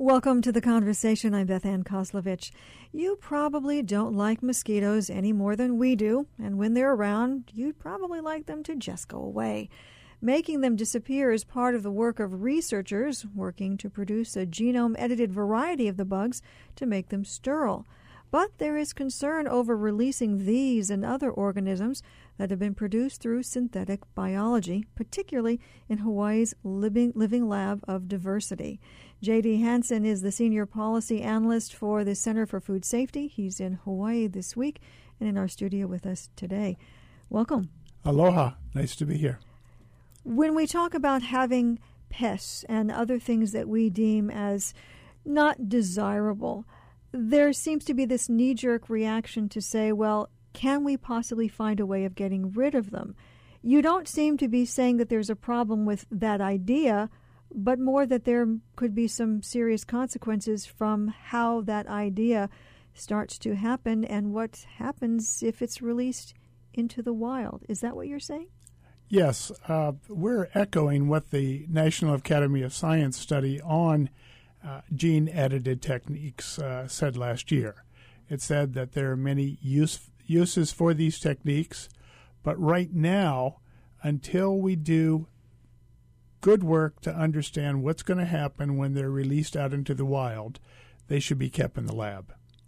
Welcome to the conversation. I'm Beth Ann Kozlovich. You probably don't like mosquitoes any more than we do, and when they're around, you'd probably like them to just go away. Making them disappear is part of the work of researchers working to produce a genome-edited variety of the bugs to make them sterile. But there is concern over releasing these and other organisms that have been produced through synthetic biology, particularly in Hawaii's living lab of diversity. J.D. Hansen is the senior policy analyst for the Center for Food Safety. He's in Hawaii this week and in our studio with us today. Welcome. Aloha. Nice to be here. When we talk about having pests and other things that we deem as not desirable, there seems to be this knee-jerk reaction to say, well, can we possibly find a way of getting rid of them? You don't seem to be saying that there's a problem with that idea, but more that there could be some serious consequences from how that idea starts to happen and what happens if it's released into the wild. Is that what you're saying? Yes. We're echoing what the National Academy of Science study on gene-edited techniques said last year. It said that there are many uses for these techniques, but right now, until we do good work to understand what's going to happen when they're released out into the wild, they should be kept in the lab.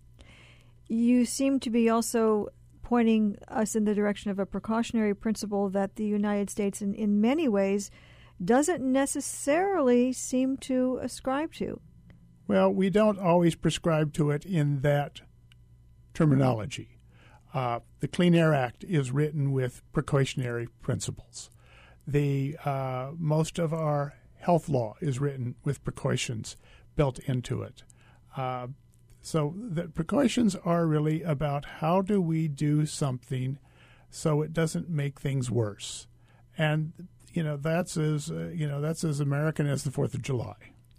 You seem to be also pointing us in the direction of a precautionary principle that the United States, in many ways, doesn't necessarily seem to ascribe to. Well, we don't always prescribe to it in that terminology. The Clean Air Act is written with precautionary principles. Most of our health law is written with precautions built into it. So the precautions are really about how do we do something so it doesn't make things worse. And that's as American as the 4th of July.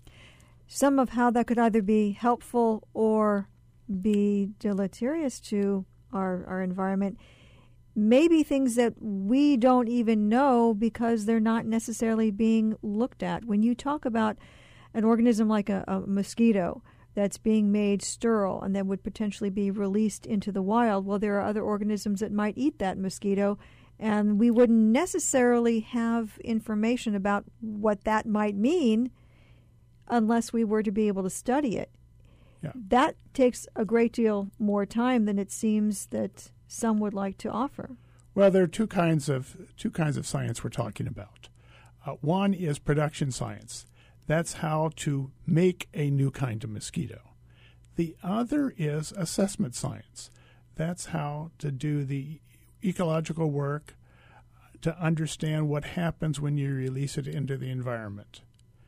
Some of how that could either be helpful or be deleterious to our environment may be things that we don't even know because they're not necessarily being looked at. When you talk about an organism like a mosquito that's being made sterile and that would potentially be released into the wild, well, there are other organisms that might eat that mosquito, and we wouldn't necessarily have information about what that might mean unless we were to be able to study it. Yeah. That takes a great deal more time than it seems that some would like to offer. Well, there are two kinds of science we're talking about. One is production science. That's how to make a new kind of mosquito. The other is assessment science. That's how to do the ecological work to understand what happens when you release it into the environment.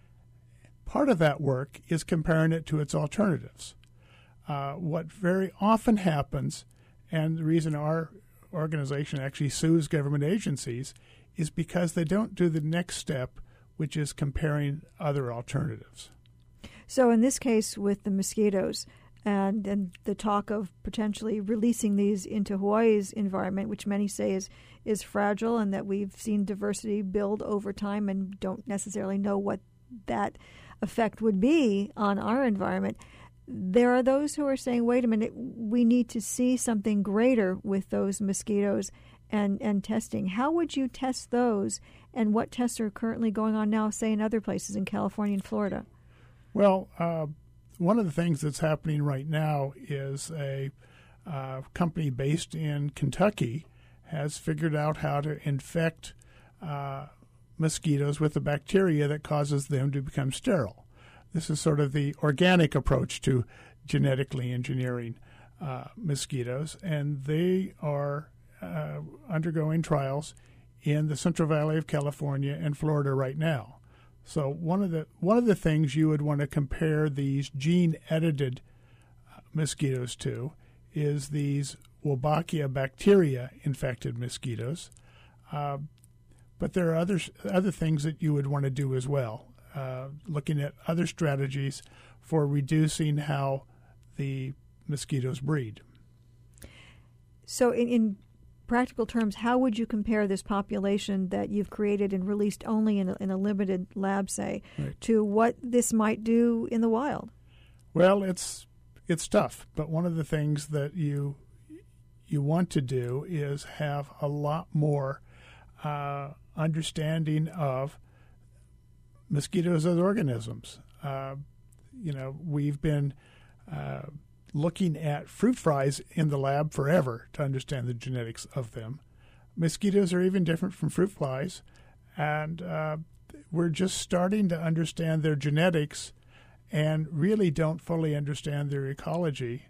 Part of that work is comparing it to its alternatives. What very often happens, and the reason our organization actually sues government agencies, is because they don't do the next step, which is comparing other alternatives. So in this case with the mosquitoes and the talk of potentially releasing these into Hawaii's environment, which many say is fragile and that we've seen diversity build over time and don't necessarily know what that effect would be on our environment, there are those who are saying, wait a minute, we need to see something greater with those mosquitoes and testing. How would you test those, and what tests are currently going on now, say, in other places in California and Florida? Well, one of the things that's happening right now is a company based in Kentucky has figured out how to infect mosquitoes with the bacteria that causes them to become sterile. This is sort of the organic approach to genetically engineering mosquitoes, and they are undergoing trials in the Central Valley of California and Florida right now. So one of the things you would want to compare these gene-edited mosquitoes to is these Wolbachia bacteria-infected mosquitoes. But there are other things that you would want to do as well, looking at other strategies for reducing how the mosquitoes breed. So in practical terms, how would you compare this population that you've created and released only in a limited lab, say, right, to what this might do in the wild? Well, it's tough, but one of the things that you want to do is have a lot more understanding of mosquitoes as organisms. We've been looking at fruit flies in the lab forever to understand the genetics of them. Mosquitoes are even different from fruit flies, and we're just starting to understand their genetics and really don't fully understand their ecology.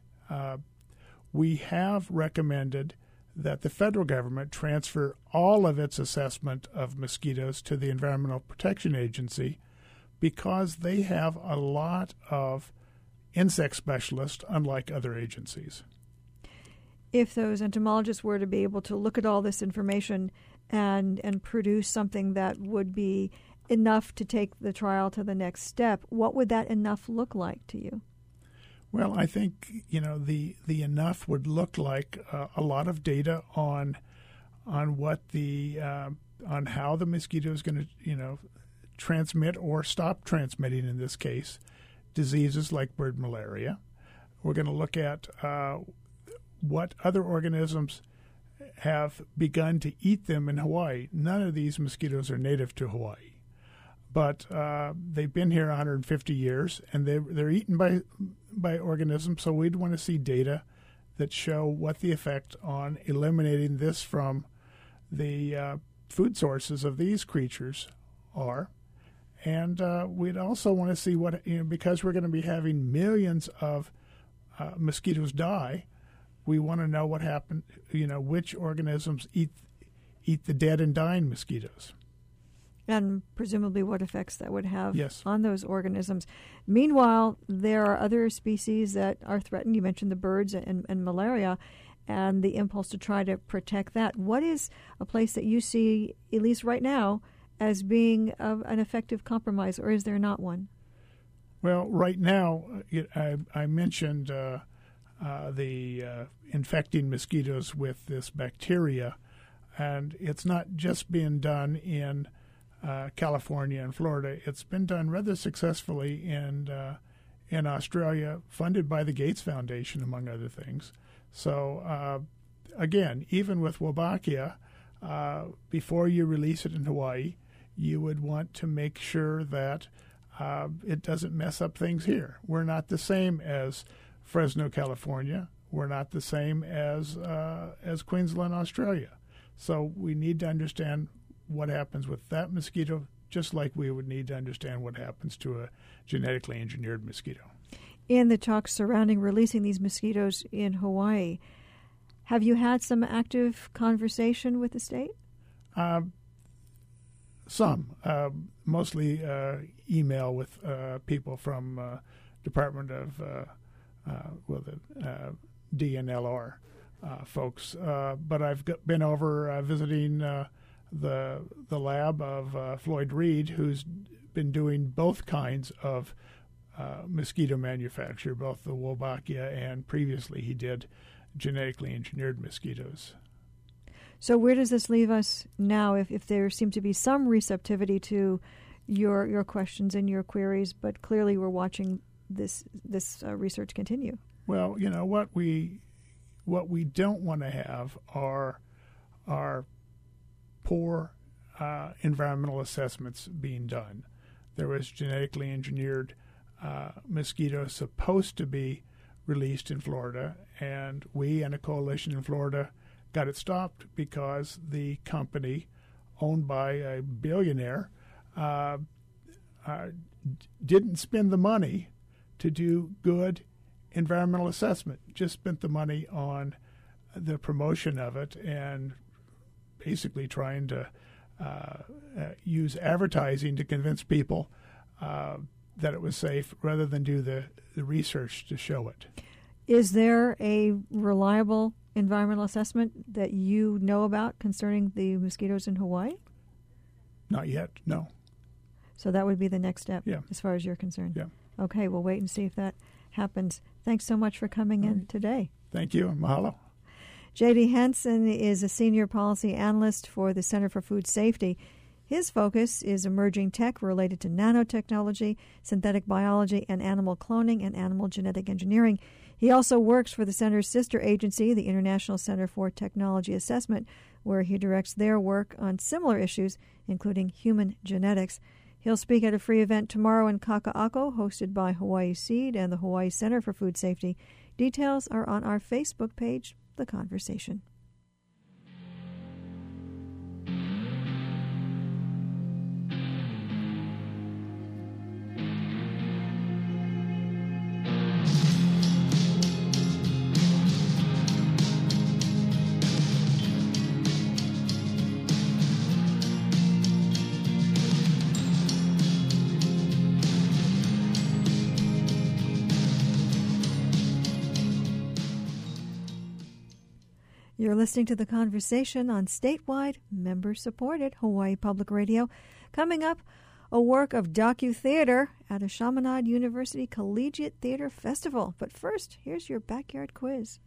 We have recommended that the federal government transfer all of its assessment of mosquitoes to the Environmental Protection Agency because they have a lot of insect specialists, unlike other agencies. If those entomologists were to be able to look at all this information and produce something that would be enough to take the trial to the next step, what would that enough look like to you? Well, I think the enough would look like a lot of data on what on how the mosquito is going to transmit or stop transmitting, in this case, diseases like bird malaria. We're going to look at what other organisms have begun to eat them in Hawaii. None of these mosquitoes are native to Hawaii, but they've been here 150 years, and they're eaten by organisms. So we'd want to see data that show what the effect on eliminating this from the food sources of these creatures are. And we'd also want to see what, because we're going to be having millions of mosquitoes die, we want to know what happened, which organisms eat the dead and dying mosquitoes. And presumably what effects that would have Yes. on those organisms. Meanwhile, there are other species that are threatened. You mentioned the birds and malaria and the impulse to try to protect that. What is a place that you see, at least right now, as being an effective compromise, or is there not one? Well, right now, I mentioned the infecting mosquitoes with this bacteria, and it's not just being done in California and Florida. It's been done rather successfully in Australia, funded by the Gates Foundation, among other things. So, again, even with Wolbachia, before you release it in Hawaii, you would want to make sure that it doesn't mess up things here. We're not the same as Fresno, California. We're not the same as Queensland, Australia. So we need to understand what happens with that mosquito, just like we would need to understand what happens to a genetically engineered mosquito. In the talks surrounding releasing these mosquitoes in Hawaii, have you had some active conversation with the state? Some, mostly email with people from Department of the DNLR folks. But I've been over visiting the lab of Floyd Reed, who's been doing both kinds of mosquito manufacture, both the Wolbachia and previously he did genetically engineered mosquitoes. So where does this leave us now if there seemed to be some receptivity to your questions and your queries, but clearly we're watching this research continue? Well, what we don't want to have are poor environmental assessments being done. There was genetically engineered mosquitoes supposed to be released in Florida, and we and a coalition in Florida got it stopped because the company, owned by a billionaire, didn't spend the money to do good environmental assessment, just spent the money on the promotion of it and basically trying to use advertising to convince people that it was safe rather than do the research to show it. Is there a reliable environmental assessment that you know about concerning the mosquitoes in Hawaii? Not yet, no. So that would be the next step, Yeah. as far as you're concerned? Yeah. Okay, we'll wait and see if that happens. Thanks so much for coming in today. Thank you. Mahalo. J.D. Henson is a senior policy analyst for the Center for Food Safety. His focus is emerging tech related to nanotechnology, synthetic biology, and animal cloning and animal genetic engineering. He also works for the center's sister agency, the International Center for Technology Assessment, where he directs their work on similar issues, including human genetics. He'll speak at a free event tomorrow in Kaka'ako, hosted by Hawaii Seed and the Hawaii Center for Food Safety. Details are on our Facebook page, The Conversation. You're listening to The Conversation on statewide, member-supported Hawaii Public Radio. Coming up, a work of docu-theater at a Chaminade University Collegiate Theater Festival. But first, here's your backyard quiz.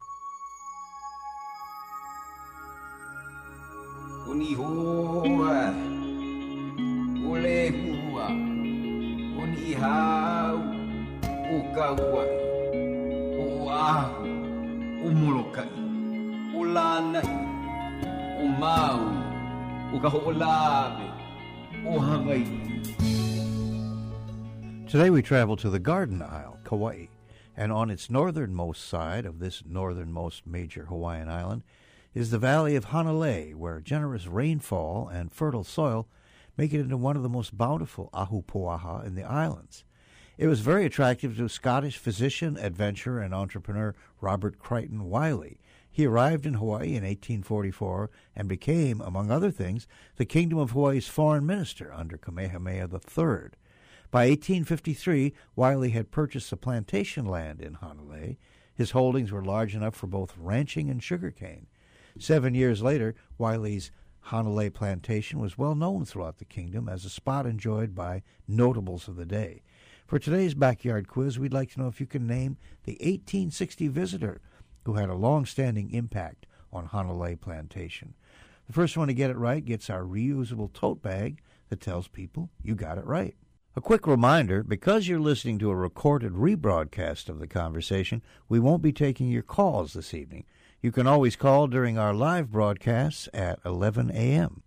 Today we travel to the Garden Isle, Kauai, and on its northernmost side of this northernmost major Hawaiian island is the valley of Hanalei, where generous rainfall and fertile soil make it into one of the most bountiful ahupuaha in the islands. It was very attractive to Scottish physician, adventurer, and entrepreneur Robert Crichton Wiley. He arrived in Hawaii in 1844 and became, among other things, the Kingdom of Hawaii's foreign minister under Kamehameha III. By 1853, Wiley had purchased the plantation land in Hanalei. His holdings were large enough for both ranching and sugarcane. 7 years later, Wiley's Hanalei plantation was well known throughout the kingdom as a spot enjoyed by notables of the day. For today's backyard quiz, we'd like to know if you can name the 1860 visitor who had a long-standing impact on Hanalei Plantation. The first one to get it right gets our reusable tote bag that tells people you got it right. A quick reminder, because you're listening to a recorded rebroadcast of the conversation, we won't be taking your calls this evening. You can always call during our live broadcasts at 11 a.m.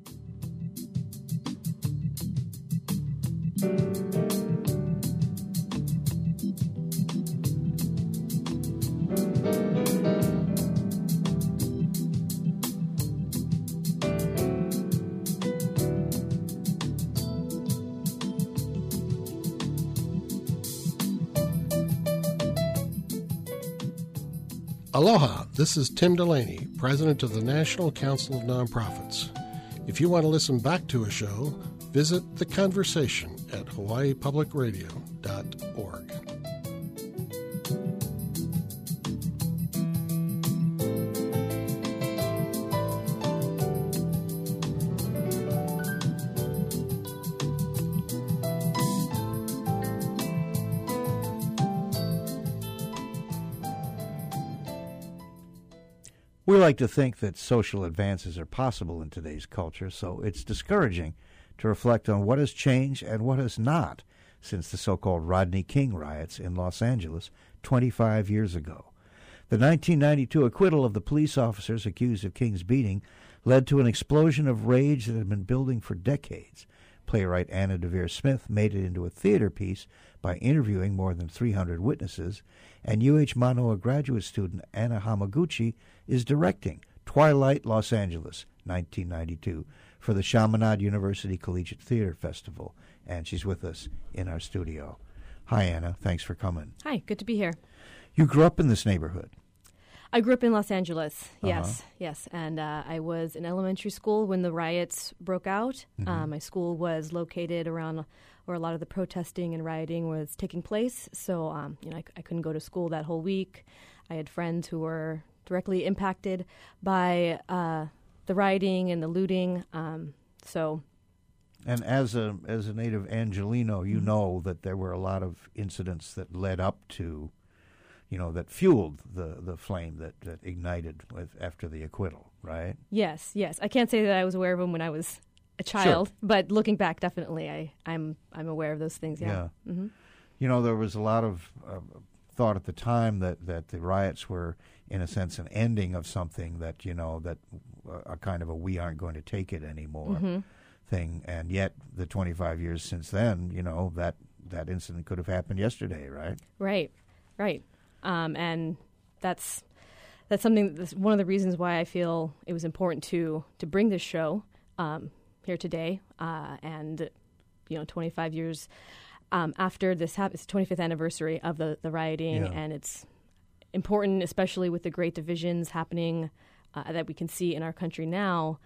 Aloha, this is Tim Delaney, President of the National Council of Nonprofits. If you want to listen back to a show, visit The Conversation at hawaiipublicradio.org. We like to think that social advances are possible in today's culture, so it's discouraging to reflect on what has changed and what has not since the so-called Rodney King riots in Los Angeles 25 years ago. The 1992 acquittal of the police officers accused of King's beating led to an explosion of rage that had been building for decades. Playwright Anna Deavere Smith made it into a theater piece by interviewing more than 300 witnesses, and UH Manoa graduate student Anna Hamaguchi is directing Twilight Los Angeles, 1992, for the Chaminade University Collegiate Theater Festival, and she's with us in our studio. Hi, Anna. Thanks for coming. Hi. Good to be here. You grew up in this neighborhood. I grew up in Los Angeles, yes. And I was in elementary school when the riots broke out. Mm-hmm. My school was located around where a lot of the protesting and rioting was taking place. So, I couldn't go to school that whole week. I had friends who were directly impacted by the rioting and the looting. And as a native Angelino, you know that there were a lot of incidents that led up to, that fueled the flame that ignited after the acquittal, right? Yes. I can't say that I was aware of them when I was a child, but looking back, definitely, I'm aware of those things. Yeah. Mm-hmm. You know, there was a lot of thought at the time that the riots were, in a sense, an ending of something that, you know, that a kind of a we aren't going to take it anymore thing. And yet, the 25 years since then, you know, that incident could have happened yesterday, right? Right. And that's something. That's one of the reasons why I feel it was important to bring this show here today. And 25 years after this happened, it's the 25th anniversary of the rioting, and it's important, especially with the great divisions happening that we can see in our country now,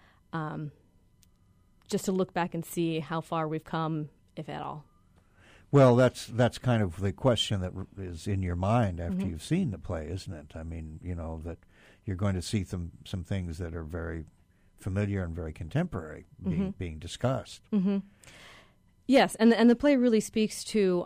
just to look back and see how far we've come, if at all. Well, that's kind of the question that is in your mind after you've seen the play, isn't it? I mean, you know, that you're going to see some things that are very familiar and very contemporary being discussed. Mm-hmm. Yes, and the play really speaks to,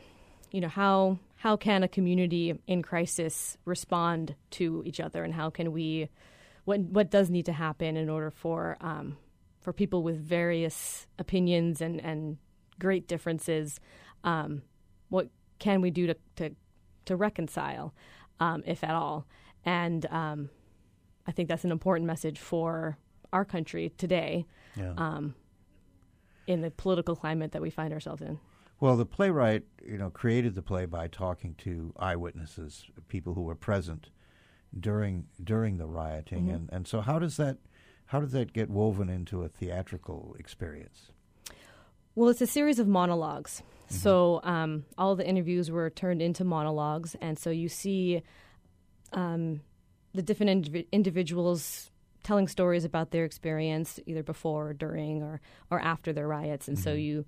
how can a community in crisis respond to each other, and how can we, what does need to happen in order for people with various opinions and great differences. What can we do to reconcile, if at all? And I think that's an important message for our country today, in the political climate that we find ourselves in. Well, the playwright, created the play by talking to eyewitnesses, people who were present during the rioting, and so how does that get woven into a theatrical experience? Well, it's a series of monologues. So all the interviews were turned into monologues, and so you see the different individuals telling stories about their experience, either before, during, or after the riots. And so you,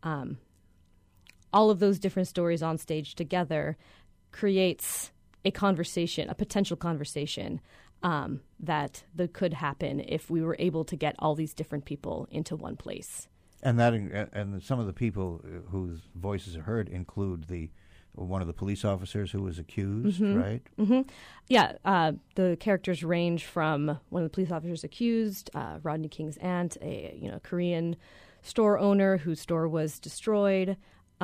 all of those different stories on stage together creates a conversation, a potential conversation that could happen if we were able to get all these different people into one place. And and some of the people whose voices are heard include one of the police officers who was accused, right? Mm-hmm. Yeah, the characters range from one of the police officers accused, Rodney King's aunt, a Korean store owner whose store was destroyed,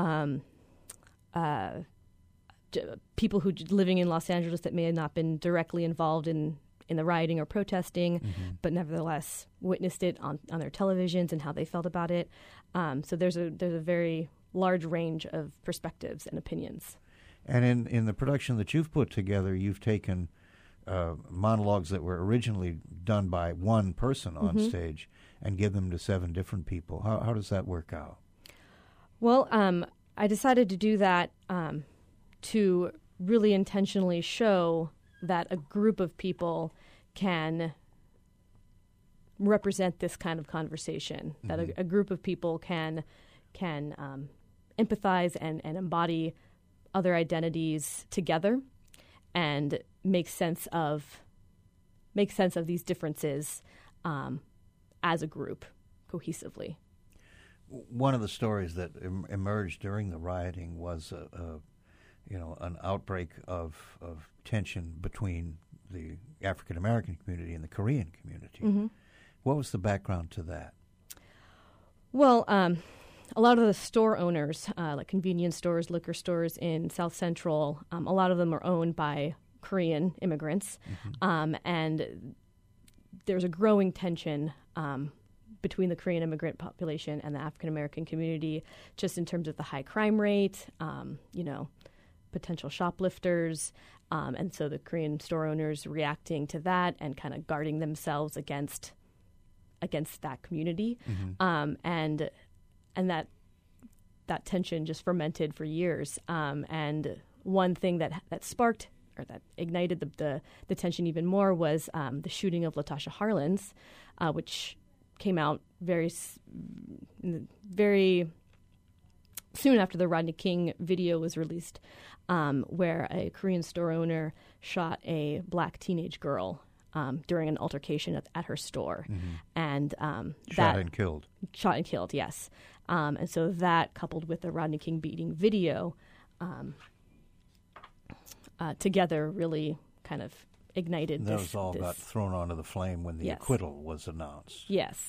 people who living in Los Angeles that may have not been directly involved in the rioting or protesting, but nevertheless witnessed it on their televisions and how they felt about it. So there's a very large range of perspectives and opinions. And in the production that you've put together, you've taken monologues that were originally done by one person on stage and give them to 7 different people. How does that work out? Well, I decided to do that to really intentionally show that a group of people can represent this kind of conversation, that a group of people can empathize and embody other identities together and make sense of these differences as a group cohesively. One of the stories that emerged during the rioting was an outbreak of tension between the African American community and the Korean community. What was the background to that? Well, a lot of the store owners, like convenience stores, liquor stores in South Central, a lot of them are owned by Korean immigrants, and there's a growing tension between the Korean immigrant population and the African American community, just in terms of the high crime rate, potential shoplifters, and so the Korean store owners reacting to that and kind of guarding themselves against that community, and that tension just fermented for years. And one thing that sparked or that ignited the tension even more was the shooting of Latasha Harlins, which came out very soon after the Rodney King video was released, where a Korean store owner shot a black teenage girl during an altercation at her store. And Shot and killed, yes. And so that, coupled with the Rodney King beating video, together really kind of ignited Those all got thrown onto the flame when the acquittal was announced. Yes.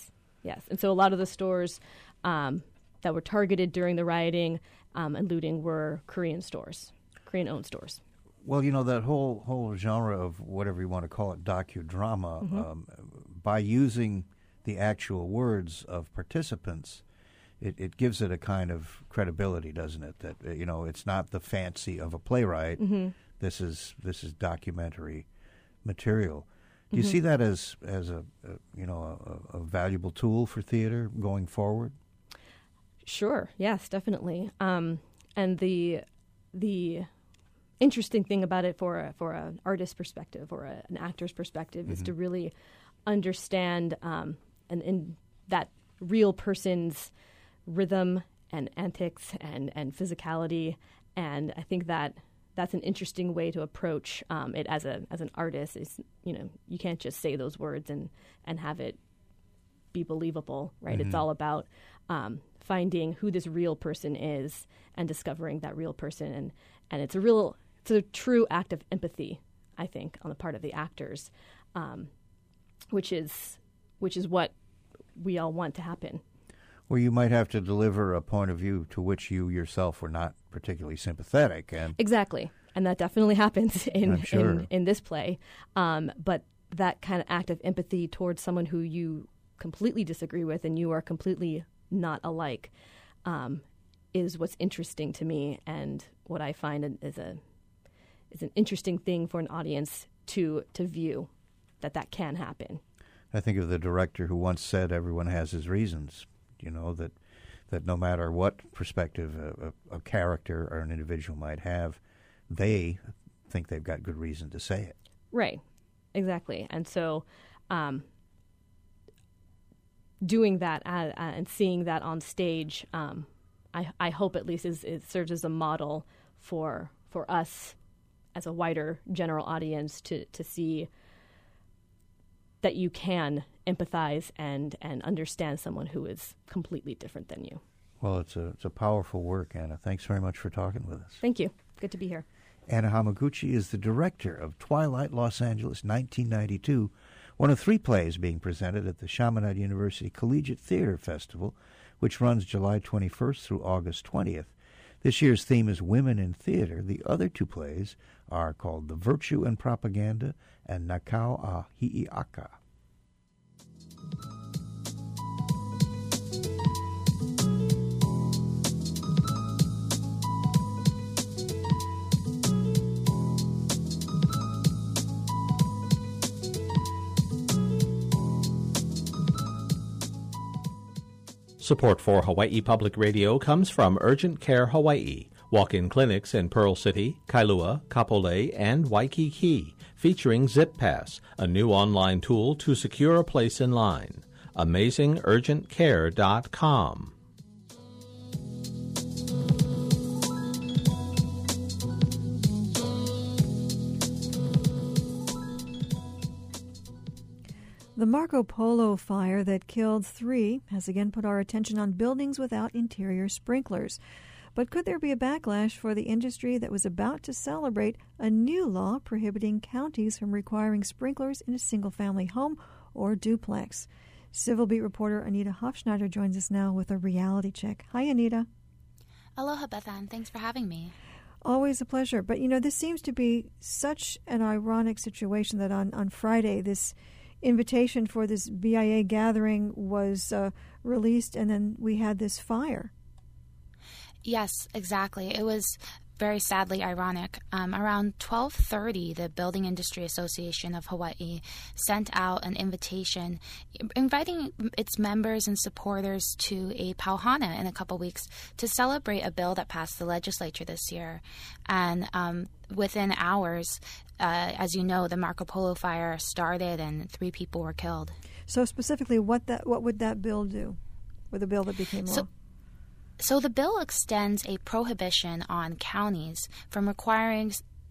Yes. And so a lot of the stores that were targeted during the rioting and looting were Korean-owned stores. Well, that whole genre of whatever you want to call it, docudrama, by using the actual words of participants, it gives it a kind of credibility, doesn't it? That it's not the fancy of a playwright. This is documentary material. Do you see that as a valuable tool for theater going forward? Sure. Yes, definitely. And the interesting thing about it for an artist's perspective or an actor's perspective is to really understand and that real person's rhythm and antics and physicality. And I think that's an interesting way to approach it as an artist. Is you can't just say those words and have it be believable, right? It's all about finding who this real person is and discovering that real person, and it's a true act of empathy, I think, on the part of the actors, which is what we all want to happen. Well, you might have to deliver a point of view to which you yourself were not particularly sympathetic, and exactly, and that definitely happens sure. in this play. But that kind of act of empathy towards someone who you completely disagree with and you are completely not alike is what's interesting to me, and what I find is an interesting thing for an audience to view that can happen. I think of the director who once said, "Everyone has his reasons." That no matter what perspective a character or an individual might have, they think they've got good reason to say it. Right, exactly. And so doing that and seeing that on stage, I hope at least it serves as a model for us as a wider general audience to see that you can empathize and understand someone who is completely different than you. Well, it's a powerful work, Anna. Thanks very much for talking with us. Thank you. Good to be here. Anna Hamaguchi is the director of Twilight Los Angeles 1992, one of 3 plays being presented at the Chaminade University Collegiate Theater Festival, which runs July 21st through August 20th. This year's theme is Women in Theater. The other 2 plays are called The Virtue and Propaganda and Nakao a Hi'iaka. Support for Hawaii Public Radio comes from Urgent Care Hawaii, walk-in clinics in Pearl City, Kailua, Kapolei, and Waikiki, featuring ZipPass, a new online tool to secure a place in line. AmazingUrgentCare.com. The Marco Polo fire that killed 3 has again put our attention on buildings without interior sprinklers. But could there be a backlash for the industry that was about to celebrate a new law prohibiting counties from requiring sprinklers in a single-family home or duplex? Civil Beat reporter Anita Hofschneider joins us now with a reality check. Hi, Anita. Aloha, Beth Ann. Thanks for having me. Always a pleasure. But, this seems to be such an ironic situation that on Friday, this invitation for this BIA gathering was released, and then we had this fire. Yes, exactly. It was very sadly ironic. Around 12:30, the Building Industry Association of Hawaii sent out an invitation inviting its members and supporters to a pauhana in a couple weeks to celebrate a bill that passed the legislature this year. And within hours, as you know, the Marco Polo fire started and 3 people were killed. So specifically, what would that bill do, or the bill that became law? So the bill extends a prohibition on counties from requiring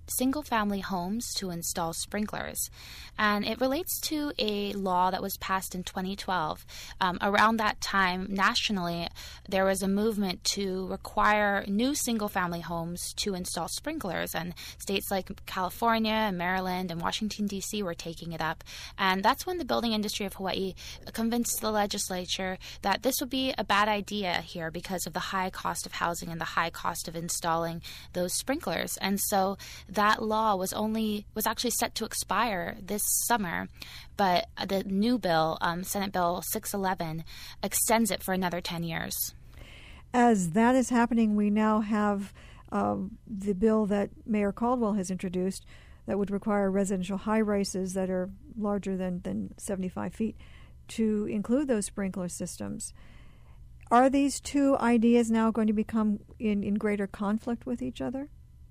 single-family homes to install sprinklers. And it relates to a law that was passed in 2012. Around that time, nationally, there was a movement to require new single-family homes to install sprinklers. And states like California, Maryland, and Washington, D.C. were taking it up. And that's when the building industry of Hawaii convinced the legislature that this would be a bad idea here because of the high cost of housing and the high cost of installing those sprinklers. And so that law was actually set to expire this summer, but the new bill, Senate Bill 611, extends it for another 10 years. As that is happening, we now have the bill that Mayor Caldwell has introduced that would require residential high-rises that are larger than 75 feet to include those sprinkler systems. Are these two ideas now going to become in greater conflict with each other?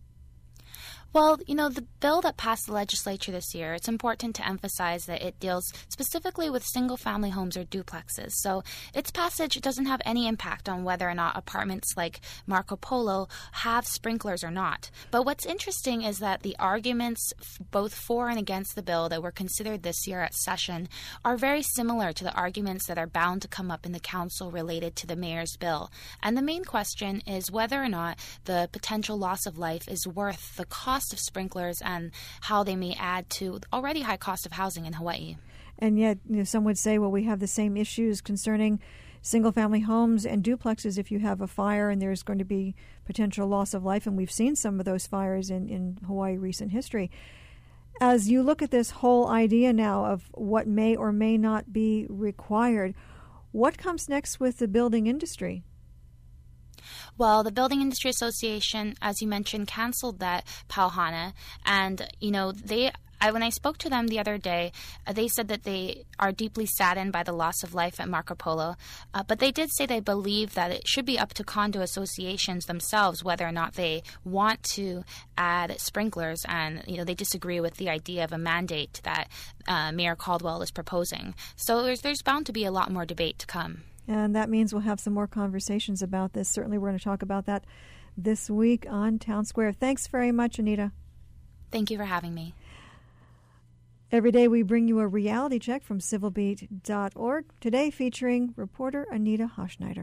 Well, the bill that passed the legislature this year, it's important to emphasize that it deals specifically with single-family homes or duplexes. So its passage doesn't have any impact on whether or not apartments like Marco Polo have sprinklers or not. But what's interesting is that the arguments both for and against the bill that were considered this year at session are very similar to the arguments that are bound to come up in the council related to the mayor's bill. And the main question is whether or not the potential loss of life is worth the cost of sprinklers and how they may add to already high cost of housing in Hawaii. And yet, some would say, well, we have the same issues concerning single-family homes and duplexes. If you have a fire and there's going to be potential loss of life, and we've seen some of those fires in Hawaii recent history. As you look at this whole idea now of what may or may not be required, what comes next with the building industry? Well, the Building Industry Association, as you mentioned, canceled that pauhana. And, when I spoke to them the other day, they said that they are deeply saddened by the loss of life at Marco Polo. But they did say they believe that it should be up to condo associations themselves whether or not they want to add sprinklers. And, they disagree with the idea of a mandate that Mayor Caldwell is proposing. So there's bound to be a lot more debate to come. And that means we'll have some more conversations about this. Certainly we're going to talk about that this week on Town Square. Thanks very much, Anita. Thank you for having me. Every day we bring you a reality check from civilbeat.org. Today featuring reporter Anita Hoschneider.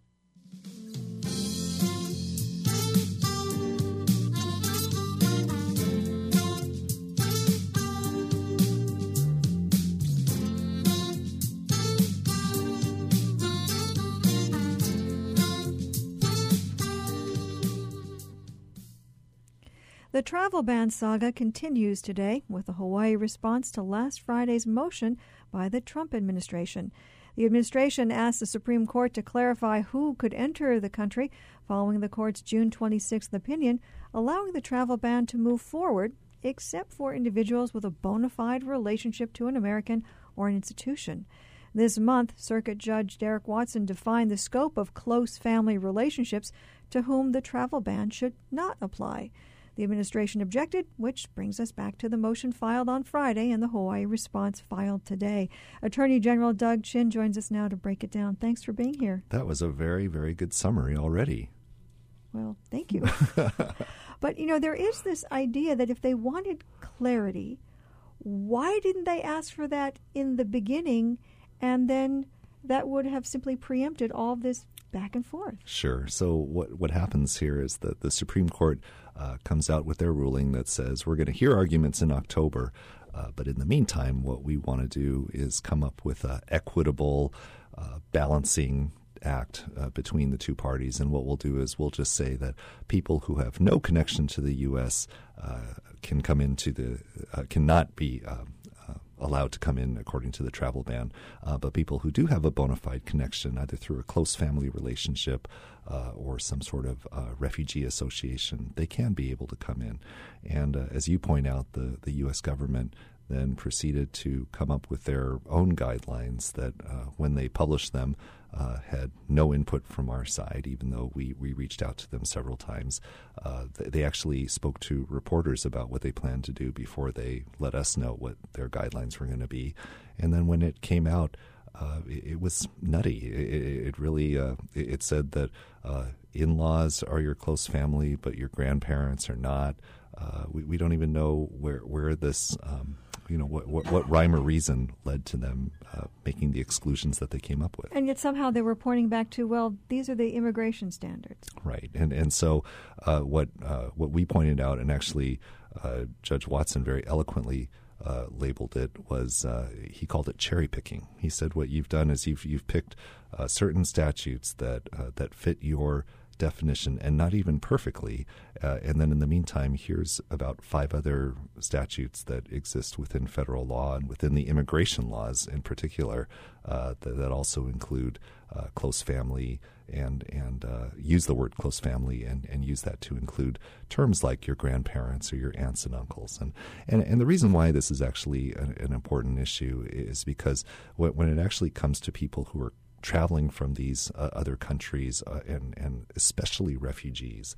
The travel ban saga continues today with a Hawaii response to last Friday's motion by the Trump administration. The administration asked the Supreme Court to clarify who could enter the country following the court's June 26th opinion, allowing the travel ban to move forward, except for individuals with a bona fide relationship to an American or an institution. This month, Circuit Judge Derek Watson defined the scope of close family relationships to whom the travel ban should not apply. The administration objected, which brings us back to the motion filed on Friday and the Hawaii response filed today. Attorney General Doug Chin joins us now to break it down. Thanks for being here. That was a very, very good summary already. Well, thank you. But, there is this idea that if they wanted clarity, why didn't they ask for that in the beginning? And then that would have simply preempted all of this back and forth. Sure. So what happens here is that the Supreme Court comes out with their ruling that says we're going to hear arguments in October, but in the meantime, what we want to do is come up with an equitable balancing act between the two parties. And what we'll do is we'll just say that people who have no connection to the U.S. Can come into cannot be allowed to come in according to the travel ban, but people who do have a bona fide connection, either through a close family relationship or some sort of refugee association, they can be able to come in. And as you point out, the U.S. government then proceeded to come up with their own guidelines that when they published them had no input from our side, even though we reached out to them several times. They actually spoke to reporters about what they planned to do before they let us know what their guidelines were going to be. And then when it came out, it was nutty. It really it said that in-laws are your close family, but your grandparents are not. We don't even know where this, what rhyme or reason led to them making the exclusions that they came up with. And yet somehow they were pointing back to, well, these are the immigration standards. Right. And so what we pointed out, and actually Judge Watson very eloquently labeled it, was he called it cherry picking. He said what you've done is you've picked certain statutes that fit your definition, and not even perfectly. And then in the meantime, here's about 5 other statutes that exist within federal law and within the immigration laws in particular that also include close family and use the word close family and use that to include terms like your grandparents or your aunts and uncles. And the reason why this is actually an important issue is because when it actually comes to people who are traveling from these other countries and especially refugees,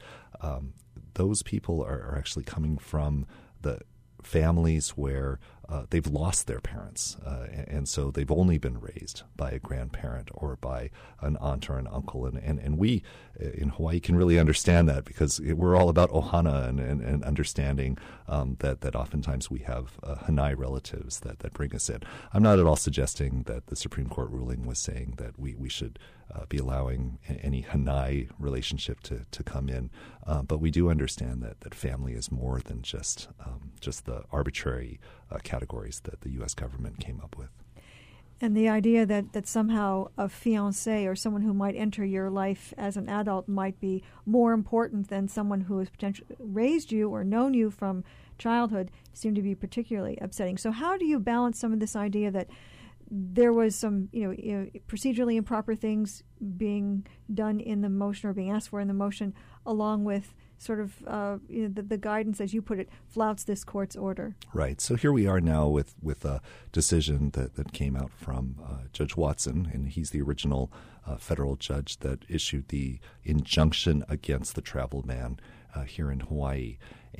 those people are actually coming from the families where they've lost their parents, and so they've only been raised by a grandparent or by an aunt or an uncle. And we in Hawaii can really understand that, because we're all about ohana and understanding that oftentimes we have Hanai relatives that bring us in. I'm not at all suggesting that the Supreme Court ruling was saying that we should be allowing any Hanai relationship to come in, but we do understand that family is more than just the arbitrary categories that the U.S. government came up with. And the idea that somehow a fiancé or someone who might enter your life as an adult might be more important than someone who has potentially raised you or known you from childhood seemed to be particularly upsetting. So how do you balance some of this idea that there was some procedurally improper things being done in the motion or being asked for in the motion, along with sort of the guidance, as you put it, flouts this court's order? Right. So here we are now with a decision that came out from Judge Watson, and he's the original federal judge that issued the injunction against the travel ban here in Hawaii.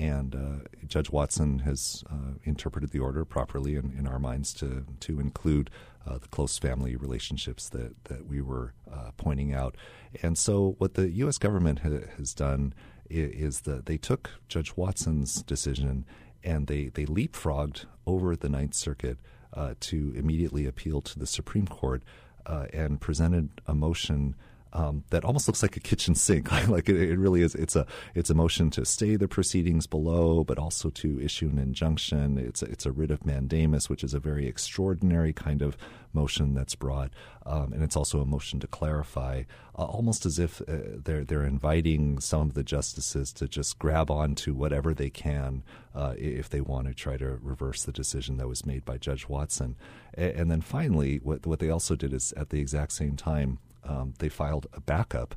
And Judge Watson has interpreted the order properly in our minds to include the close family relationships that we were pointing out. And so what the U.S. government has done is that they took Judge Watson's decision and they leapfrogged over the Ninth Circuit to immediately appeal to the Supreme Court and presented a motion that almost looks like a kitchen sink. Like it really is. It's a motion to stay the proceedings below, but also to issue an injunction. It's a writ of mandamus, which is a very extraordinary kind of motion that's brought, and it's also a motion to clarify, almost as if they're inviting some of the justices to just grab onto whatever they can if they want to try to reverse the decision that was made by Judge Watson. And then finally, what they also did is at the exact same time, they filed a backup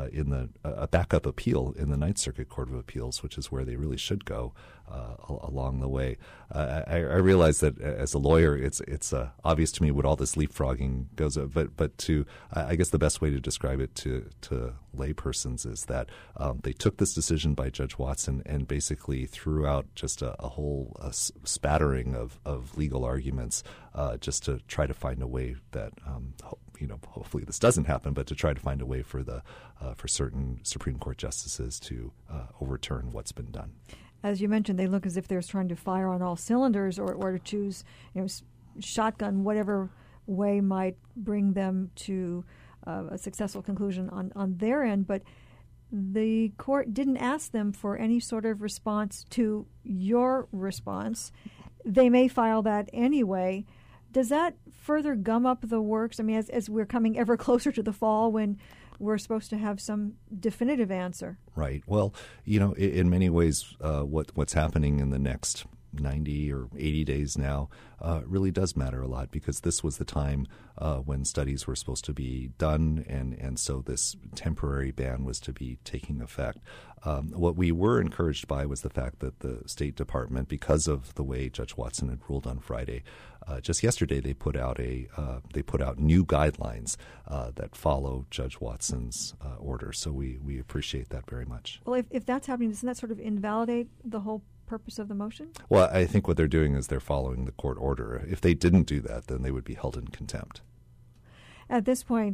appeal in the Ninth Circuit Court of Appeals, which is where they really should go along the way. I realize that as a lawyer, it's obvious to me what all this leapfrogging goes of, but I guess the best way to describe it to laypersons is that they took this decision by Judge Watson and basically threw out just a whole spattering of legal arguments just to try to find a way that hopefully this doesn't happen, but to try to find a way for certain Supreme Court justices to overturn what's been done. As you mentioned, they look as if they're trying to fire on all cylinders or to choose, shotgun whatever way might bring them to a successful conclusion on their end. But the court didn't ask them for any sort of response to your response. They may file that anyway. Does that further gum up the works? I mean, as we're coming ever closer to the fall when we're supposed to have some definitive answer. Right. Well, in many ways, what's happening in the next 90 or 80 days now really does matter a lot, because this was the time when studies were supposed to be done, and so this temporary ban was to be taking effect. What we were encouraged by was the fact that the State Department, because of the way Judge Watson had ruled on Friday, just yesterday they put out new guidelines that follow Judge Watson's order. So we appreciate that very much. Well, if that's happening, doesn't that sort of invalidate the whole purpose of the motion? Well, I think what they're doing is they're following the court order. If they didn't do that, then they would be held in contempt. At this point,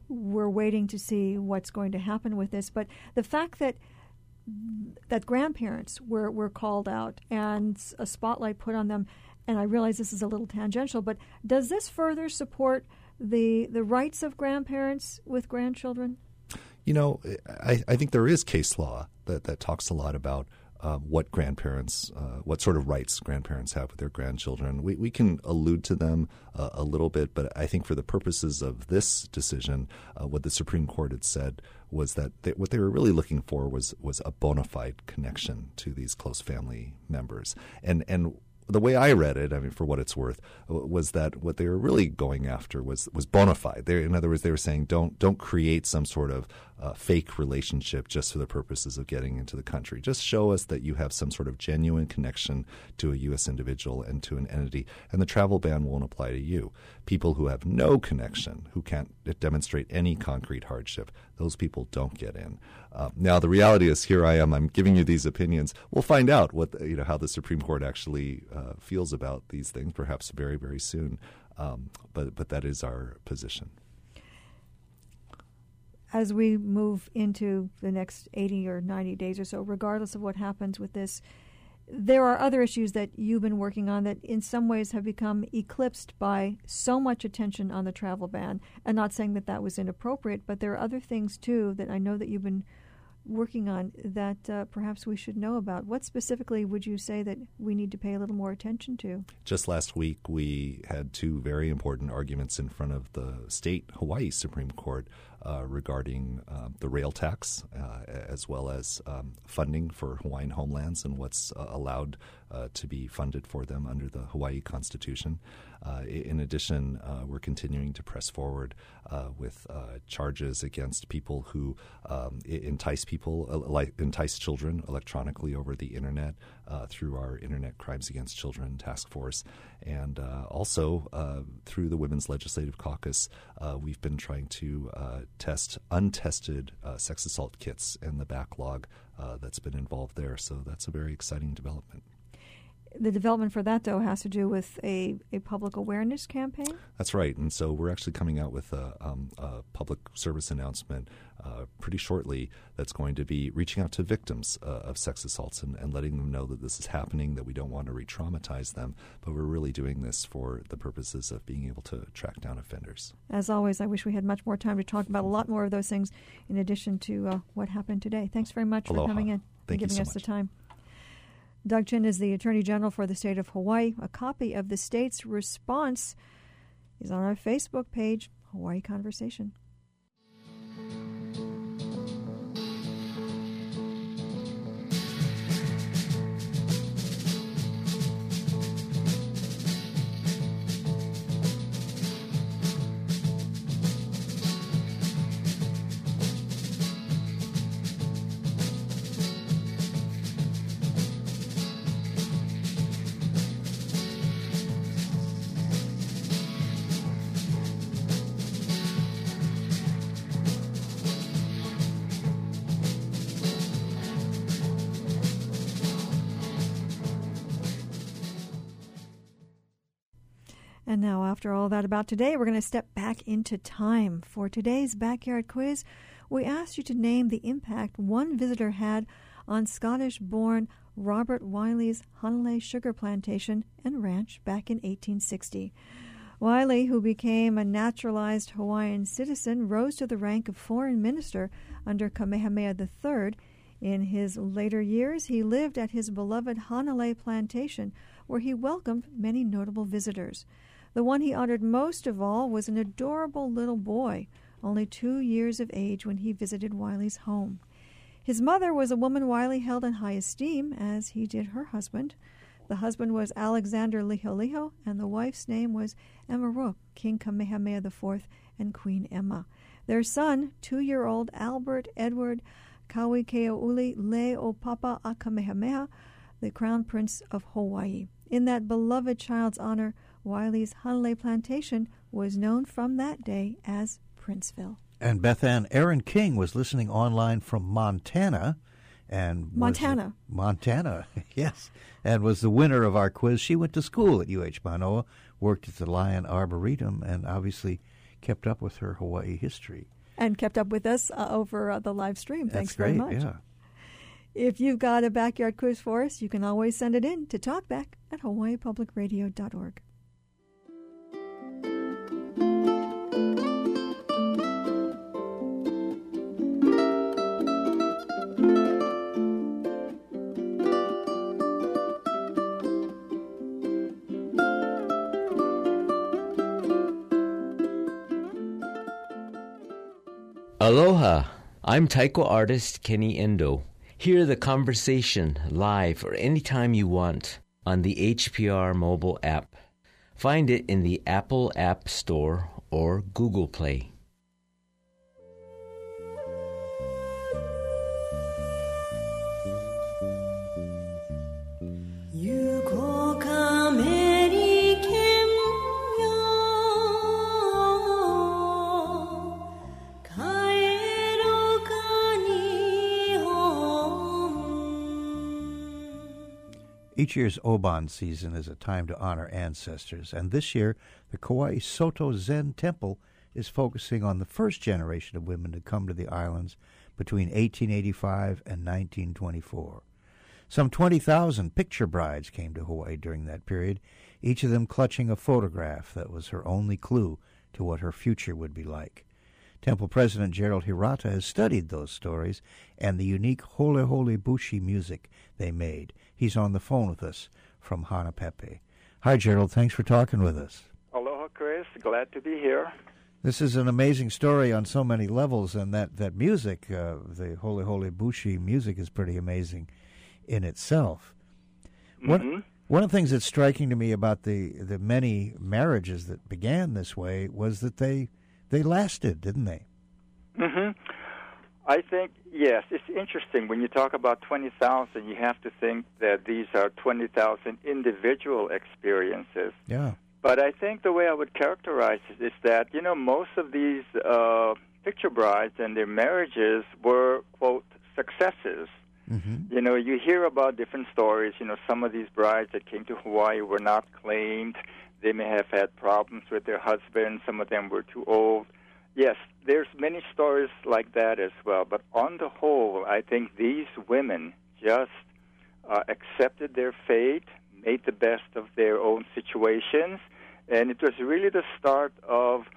we're waiting to see what's going to happen with this. But the fact that grandparents were called out and a spotlight put on them, and I realize this is a little tangential, but does this further support the rights of grandparents with grandchildren? You know, I think there is case law that talks a lot about what grandparents, what sort of rights grandparents have with their grandchildren. We can allude to them a little bit, but I think for the purposes of this decision, what the Supreme Court had said was that what they were really looking for was a bona fide connection to these close family members. And the way I read it, I mean, for what it's worth, was that what they were really going after was bona fide. In other words, they were saying don't create some sort of fake relationship just for the purposes of getting into the country. Just show us that you have some sort of genuine connection to a U.S. individual and to an entity, and the travel ban won't apply to you. People who have no connection, who can't demonstrate any concrete hardship, those people don't get in. Now, the reality is, here I am. I'm giving you these opinions. We'll find out how the Supreme Court actually feels about these things, perhaps very, very soon. But that is our position. As we move into the next 80 or 90 days or so, regardless of what happens with this, there are other issues that you've been working on that in some ways have become eclipsed by so much attention on the travel ban. And not saying that was inappropriate, but there are other things, too, that I know that you've been working on that perhaps we should know about. What specifically would you say that we need to pay a little more attention to? Just last week, we had two very important arguments in front of the state Hawaii Supreme Court regarding the rail tax as well as funding for Hawaiian homelands and what's allowed to be funded for them under the Hawaii Constitution. In addition, we're continuing to press forward with charges against people who entice children electronically over the Internet through our Internet Crimes Against Children Task Force. And also through the Women's Legislative Caucus, we've been trying to test untested sex assault kits and the backlog that's been involved there. So that's a very exciting development. The development for that, though, has to do with a public awareness campaign? That's right. And so we're actually coming out with a public service announcement pretty shortly that's going to be reaching out to victims of sex assaults and letting them know that this is happening, that we don't want to re-traumatize them, but we're really doing this for the purposes of being able to track down offenders. As always, I wish we had much more time to talk about a lot more of those things in addition to what happened today. Thanks very much for coming in and giving us the time. Doug Chin is the Attorney General for the state of Hawaii. A copy of the state's response is on our Facebook page, Hawaii Conversation. And now, after all that about today, we're going to step back into time. For today's Backyard Quiz, we asked you to name the impact one visitor had on Scottish-born Robert Wiley's Hanalei sugar plantation and ranch back in 1860. Wiley, who became a naturalized Hawaiian citizen, rose to the rank of foreign minister under Kamehameha III. In his later years, he lived at his beloved Hanalei plantation, where he welcomed many notable visitors. The one he honored most of all was an adorable little boy, only 2 years of age when he visited Wiley's home. His mother was a woman Wiley held in high esteem, as he did her husband. The husband was Alexander Liholiho, and the wife's name was Emma, King Kamehameha IV and Queen Emma. Their son, 2-year-old Albert Edward Kauikeauli Le'opapa a Kamehameha, the Crown Prince of Hawaii. In that beloved child's honor, Wiley's Hanalei plantation was known from that day as Princeville. And Beth Ann, Aaron King was listening online from Montana. Montana, yes, and was the winner of our quiz. She went to school at UH Manoa, worked at the Lion Arboretum, and obviously kept up with her Hawaii history. and kept up with us over the live stream. Thanks great, very much. Yeah. If you've got a backyard quiz for us, you can always send it in to talkback@hawaiipublicradio.org. Aloha, I'm taiko artist Kenny Endo. Hear the conversation live or anytime you want on the HPR mobile app. Find it in the Apple App Store or Google Play. Each year's Obon season is a time to honor ancestors, and this year the Kauai Soto Zen Temple is focusing on the first generation of women to come to the islands between 1885 and 1924. Some 20,000 picture brides came to Hawaii during that period, each of them clutching a photograph that was her only clue to what her future would be like. Temple President Gerald Hirata has studied those stories and the unique Hole Hole Bushi music they made. He's on the phone with us from Hanapepe. Hi, Gerald. Thanks for talking with us. Aloha, Chris. Glad to be here. This is an amazing story on so many levels, and that music, the Hole Hole Bushi music, is pretty amazing in itself. Mm-hmm. One of the things that's striking to me about the many marriages that began this way was that they lasted, didn't they? Mm-hmm. I think, yes, it's interesting. When you talk about 20,000, you have to think that these are 20,000 individual experiences. Yeah. But I think the way I would characterize it is that, most of these picture brides and their marriages were, quote, successes. Mm-hmm. You hear about different stories. Some of these brides that came to Hawaii were not claimed. They may have had problems with their husbands. Some of them were too old. Yes, there's many stories like that as well. But on the whole, I think these women just accepted their fate, made the best of their own situations, and it was really the start of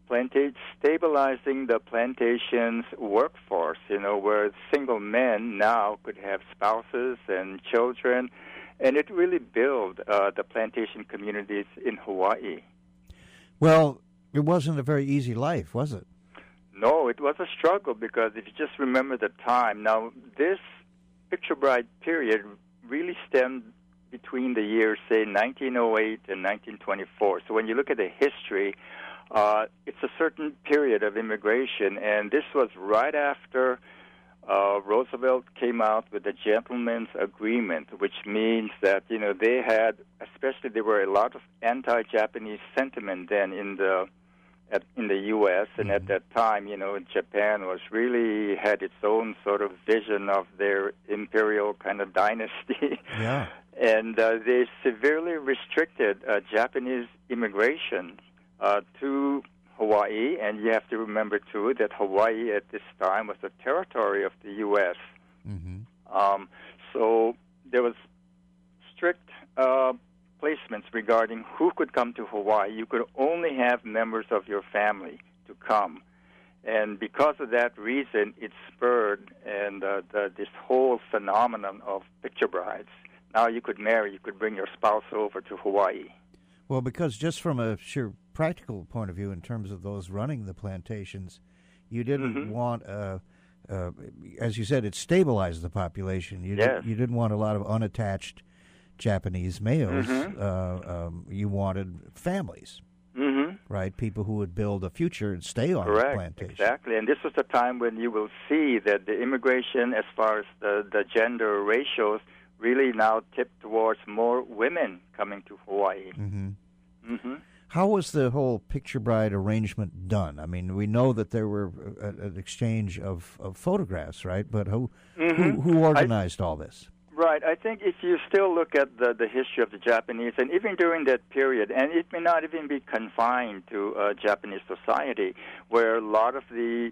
stabilizing the plantation's workforce, where single men now could have spouses and children, and it really built the plantation communities in Hawaii. Well, it wasn't a very easy life, was it? No, it was a struggle because if you just remember the time. Now, this picture bride period really stemmed between the years, say, 1908 and 1924. So when you look at the history, it's a certain period of immigration, and this was right after Roosevelt came out with the Gentleman's Agreement, which means that, they had, especially there were a lot of anti-Japanese sentiment then in the U.S., and at that time, Japan really had its own sort of vision of their imperial kind of dynasty. Yeah. And they severely restricted Japanese immigration to Hawaii, and you have to remember, too, that Hawaii at this time was a territory of the U.S. Mm-hmm. So there was strict placements regarding who could come to Hawaii. You could only have members of your family to come. And because of that reason, it spurred this whole phenomenon of picture brides. Now you could marry, you could bring your spouse over to Hawaii. Well, because just from a sheer practical point of view, in terms of those running the plantations, you didn't want, as you said, it stabilized the population. You didn't want a lot of unattached Japanese males. You wanted families, right? People who would build a future and stay on the plantation. Exactly. And this was the time when you will see that the immigration, as far as the gender ratios, really now tipped towards more women coming to Hawaii. How was the whole picture bride arrangement done? I mean, we know that there were an exchange of photographs, right? But who organized all this? Right. I think if you still look at the history of the Japanese, and even during that period, and it may not even be confined to Japanese society, where a lot of the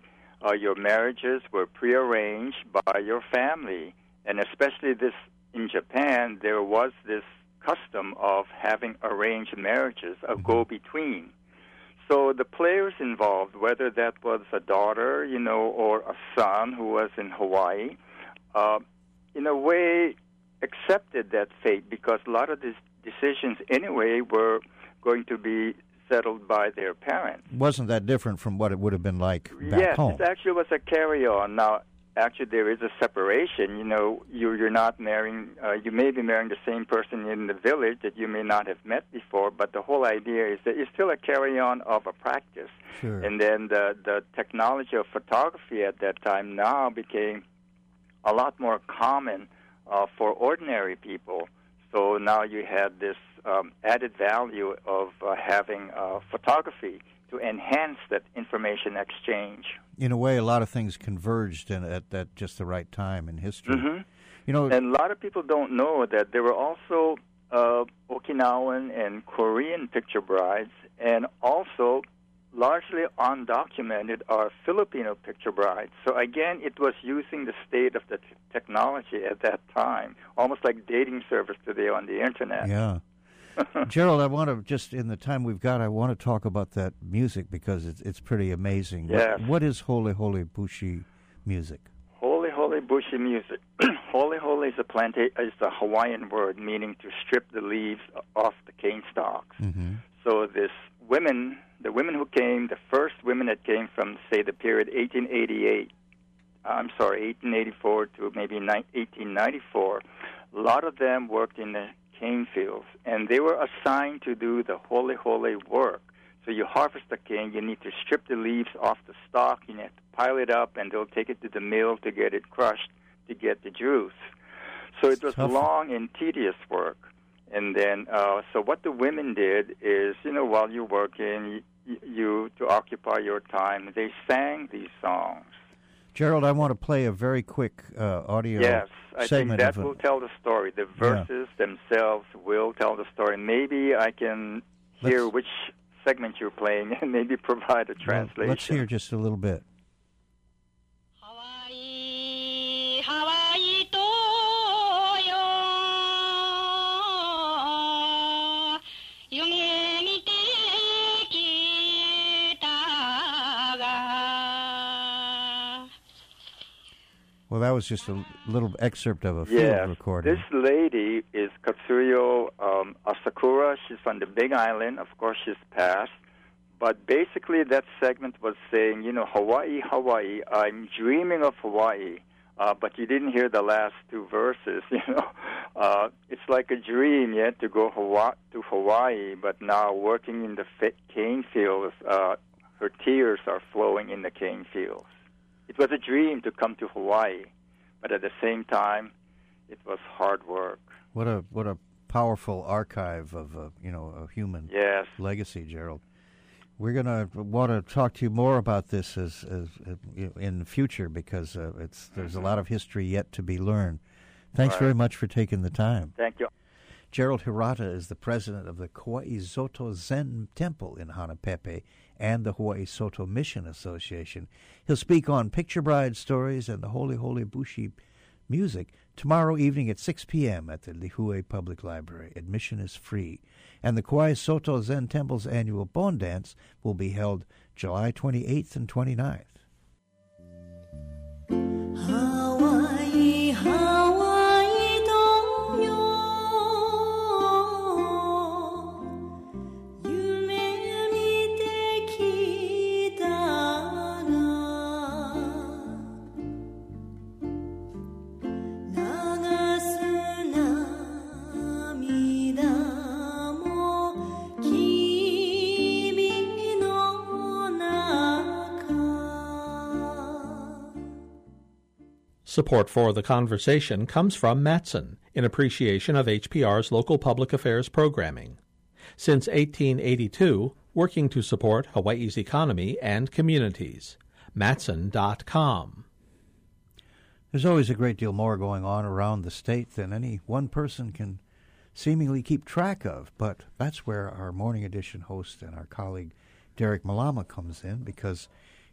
your marriages were prearranged by your family. And especially this in Japan, there was this custom of having arranged marriages, a go-between. So the players involved, whether that was a daughter, or a son who was in Hawaii, in a way accepted that fate because a lot of these decisions anyway were going to be settled by their parents. Wasn't that different from what it would have been like back home? Yes, it actually was a carry-on. Now, actually, there is a separation. You're not marrying, you may be marrying the same person in the village that you may not have met before, but the whole idea is that it's still a carry-on of a practice. Sure. And then the technology of photography at that time now became a lot more common for ordinary people. So now you had this added value of having photography to enhance that information exchange. In a way, a lot of things converged at just the right time in history. Mm-hmm. And a lot of people don't know that there were also Okinawan and Korean picture brides, and also largely undocumented are Filipino picture brides. So again, it was using the state of the technology at that time, almost like dating service today on the internet. Yeah. Gerald, I want to, just in the time we've got, I want to talk about that music because it's pretty amazing. Yes. What is Hole Hole Bushi music? Hole Hole Bushi music. Hole Hole is a Hawaiian word meaning to strip the leaves off the cane stalks. Mm-hmm. So the women who came, the first women that came from, say, the period 1884 to maybe 1894, a lot of them worked in the cane fields, and they were assigned to do the Hole Hole work. So you harvest the cane, you need to strip the leaves off the stalk, you have to pile it up, and they'll take it to the mill to get it crushed to get the juice. So it was long and tedious work. And then, so what the women did is, while you're working, you to occupy your time, they sang these songs. Gerald, I want to play a very quick audio Yes, I think segment that will tell the story. The verses themselves will tell the story. Maybe I can hear which segment you're playing and maybe provide a translation. Well, let's hear just a little bit. Hawaii, Hawaii to yo, yungi te kita. Well, that was just a little excerpt of a field recording. This lady is Katsuyo Asakura. She's on the Big Island. Of course, she's passed. But basically, that segment was saying, Hawaii, Hawaii, I'm dreaming of Hawaii. But you didn't hear the last two verses, It's like a dream, to go to Hawaii, but now working in the cane fields, her tears are flowing in the cane fields. It was a dream to come to Hawaii, but at the same time, it was hard work. What a powerful archive of a human legacy, Gerald. We're going to want to talk to you more about this as in the future because there's a lot of history yet to be learned. Thanks very much for taking the time. Thank you. Gerald Hirata is the president of the Kauai Soto Zen Temple in Hanapepe and the Hawaii Soto Mission Association. He'll speak on Picture Bride stories and the Hole Hole Bushi music tomorrow evening at 6 p.m. at the Lihue Public Library. Admission is free. And the Kauai Soto Zen Temple's annual Bon Dance will be held July 28th and 29th. Hawaii, Hawaii to yo, yume mite kita ga, nagasu namida mo kimi no naka. Support for the conversation comes from Matson, in appreciation of HPR's local public affairs programming. Since 1882, working to support Hawaii's economy and communities. Matson.com. There's always a great deal more going on around the state than any one person can seemingly keep track of, but that's where our morning edition host and our colleague Derek Malama comes in, because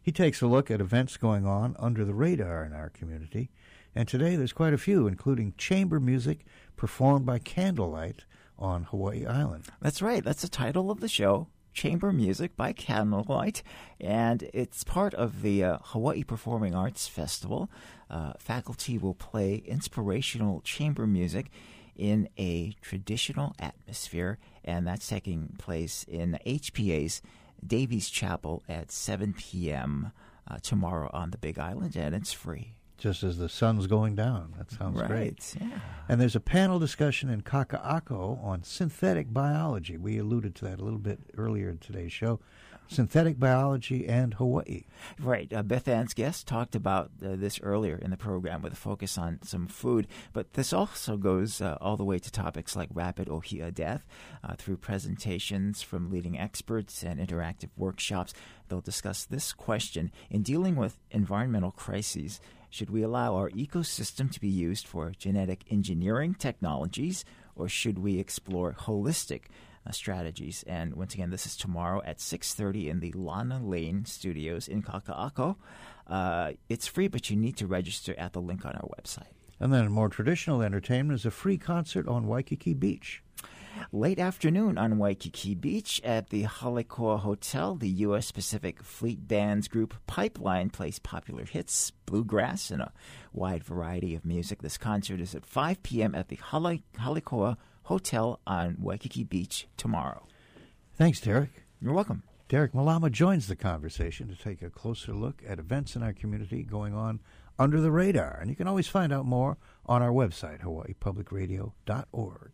He takes a look at events going on under the radar in our community, and today there's quite a few, including chamber music performed by candlelight on Hawaii Island. That's right. That's the title of the show, Chamber Music by Candlelight, and it's part of the Hawaii Performing Arts Festival. Faculty will play inspirational chamber music in a traditional atmosphere, and that's taking place in HPA's Davies Chapel at 7 p.m. Tomorrow on the Big Island, and it's free. Just as the sun's going down. That sounds Right, great. yeah. And there's a panel discussion in Kaka'ako on synthetic biology. We alluded to that a little bit earlier in today's show. Synthetic biology and Hawaii. Right. Beth Ann's guest talked about this earlier in the program with a focus on some food, but this also goes all the way to topics like rapid ohia death through presentations from leading experts and interactive workshops. They'll discuss this question: in dealing with environmental crises, should we allow our ecosystem to be used for genetic engineering technologies, or should we explore holistic strategies? And once again, this is tomorrow at 6:30 in the Lana Lane Studios in Kaka'ako. It's free, but you need to register at the link on our website. And then more traditional entertainment is a free concert on Waikiki Beach. Late afternoon on Waikiki Beach at the Halekoa Hotel, the U.S. Pacific Fleet Bands group Pipeline plays popular hits, bluegrass, and a wide variety of music. This concert is at 5 p.m. at the Halekoa Hotel on Waikiki Beach tomorrow. Thanks, Derek. You're welcome. Derek Malama joins the conversation to take a closer look at events in our community going on under the radar. And you can always find out more on our website, hawaiipublicradio.org.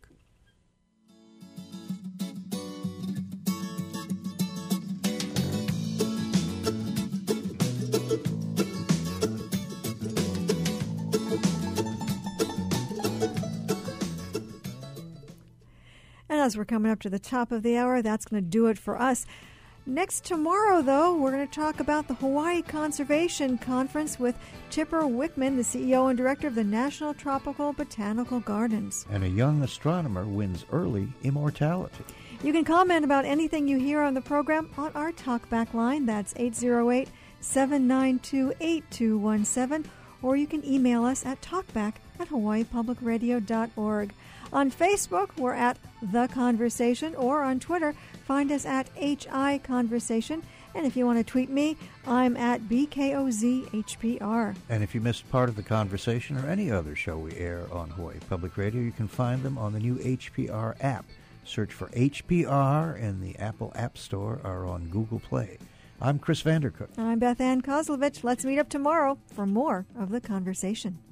And as we're coming up to the top of the hour, that's going to do it for us. Next tomorrow, though, we're going to talk about the Hawaii Conservation Conference with Chipper Wickman, the CEO and director of the National Tropical Botanical Gardens. And a young astronomer wins early immortality. You can comment about anything you hear on the program on our talkback line. That's 808-792-8217. Or you can email us at talkback@hawaiipublicradio.org. On Facebook, we're at The Conversation, or on Twitter, find us at HI Conversation. And if you want to tweet me, I'm at BKOZHPR. And if you missed part of the conversation or any other show we air on Hawaii Public Radio, you can find them on the new HPR app. Search for HPR in the Apple App Store or on Google Play. I'm Chris Vandercook. I'm Beth Ann Kozlovich. Let's meet up tomorrow for more of The Conversation.